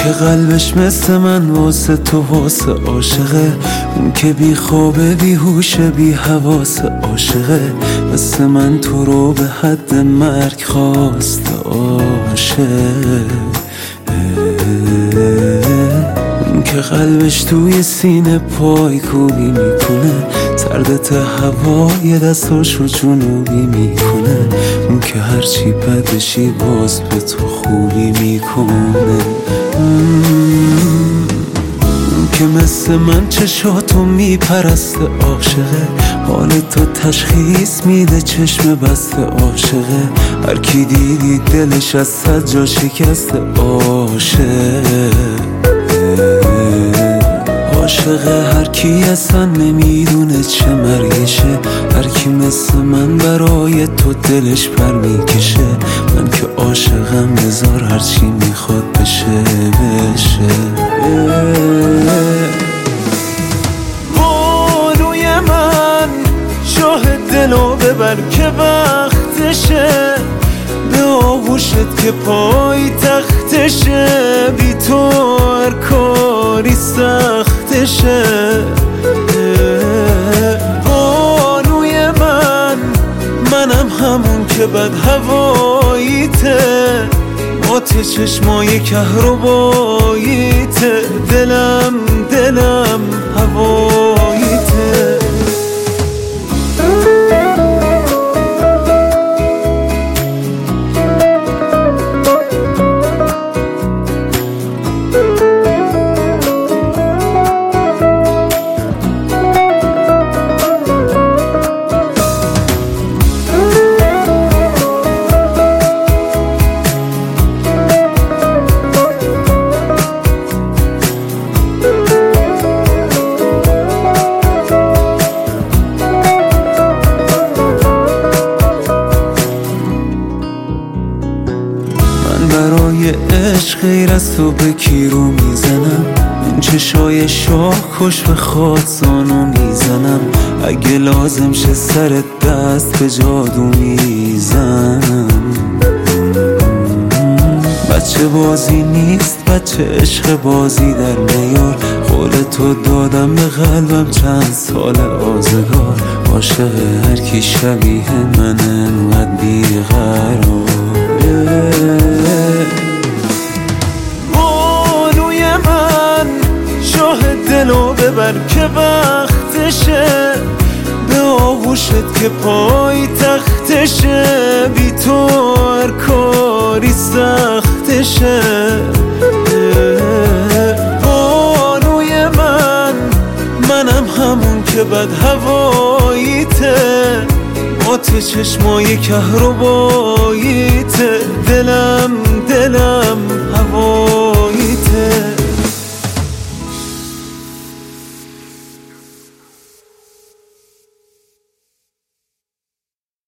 که قلبش مثل من واسه تو واسه عاشقه، اون که بی خوابه بی هوشه بی حواسه عاشقه، مثل من تو رو به حد مرگ خواست عاشق. اون که قلبش توی سینه پای کوبی میکنه، سردت هوای دستاشو جنوبی میکنه، اون که هرچی بدشی باز به تو خوبی میکنه. اون که مثل من چشاتو میپرسته عاشقه، حال تو تشخیص میده چشم بسته عاشقه، هر کی دیدی دلش از صد جا شکسته عاشق. عاشقه هر کی اصلا نمیدونه چه مرگشه، هر کی مثل من برای تو دلش پر میکشه، من که عاشقم بذار هرچی میخواد بشه بشه. بانوی من شاه دلو ببر که وقتشه، به آغوشت که پای تختشه، بی تو هر کاری سختشه. بانوی منم همون که بد هواییته، آت چشمای کهرباییته، دلم هواییته. برای عشق غیر از تو به کی رو میزنم، این چشای شاه کش به خاطزانو میزنم، اگه لازم شه سر دست به جادو میزنم. بچه بازی نیست بچه عشق بازی در نیار، قول تو دادم به قلبم چند سال آزگار، عاشق هر کی شبیه من انقدر بیقرار. بانوی من شاه دلو ببر که وقتشه، به آغوشت که پای تختشه، بی تو هر کاری سختشه. بانوی منم همون که بد هواییته، آت چشمای کهرباییته، دلم